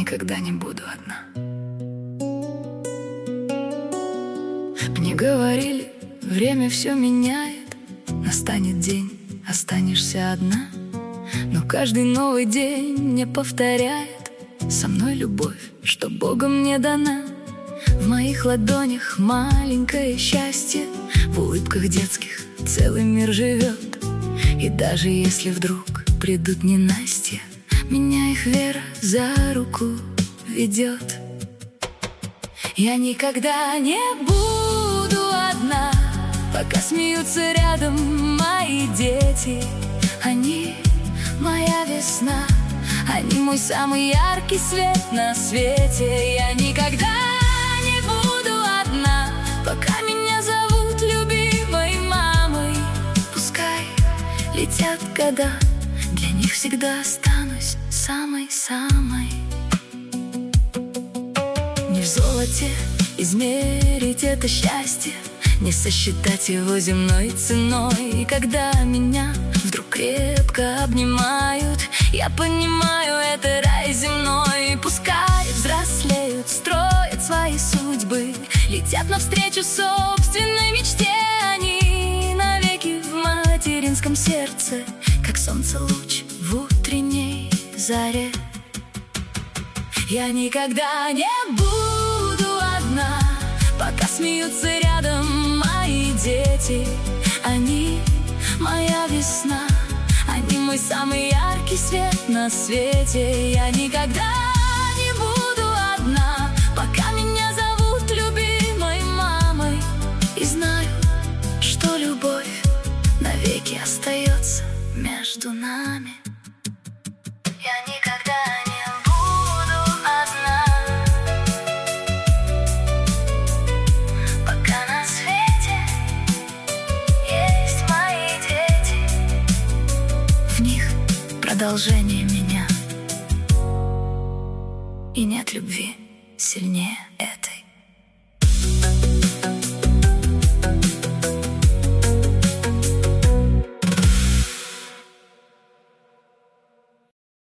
никогда не буду одна. Мне говорили, время все меняет, настанет день, останешься одна. Но каждый новый день мне повторяет: со мной любовь, что Богом мне дана. В моих ладонях маленькое счастье, в улыбках детских целый мир живет. И даже если вдруг придут ненастья, меня их вера за руку ведет. Я никогда не буду одна, пока смеются рядом мои дети. Они моя весна, они мой самый яркий свет на свете. Я никогда не буду одна, пока меня зовут любимой мамой. Пускай летят года, для них всегда останусь самой-самой. Не в золоте измерить это счастье, не сосчитать его земной ценой. И когда меня вдруг крепко обнимают, я понимаю, это рай земной. Пускай взрослеют, строят свои судьбы, летят навстречу собственной мечте. Они навеки в материнском сердце, как солнце луч в утренней заре. Я никогда не буду одна, пока смеются рядом мои дети. Они моя весна, они мой самый яркий свет на свете. Я никогда не буду одна, пока меня зовут любимой мамой. И знаю, что любовь навеки остается между нами. Я никогда не буду одна, пока на свете есть мои дети. В них продолжение меня, и нет любви сильнее этой.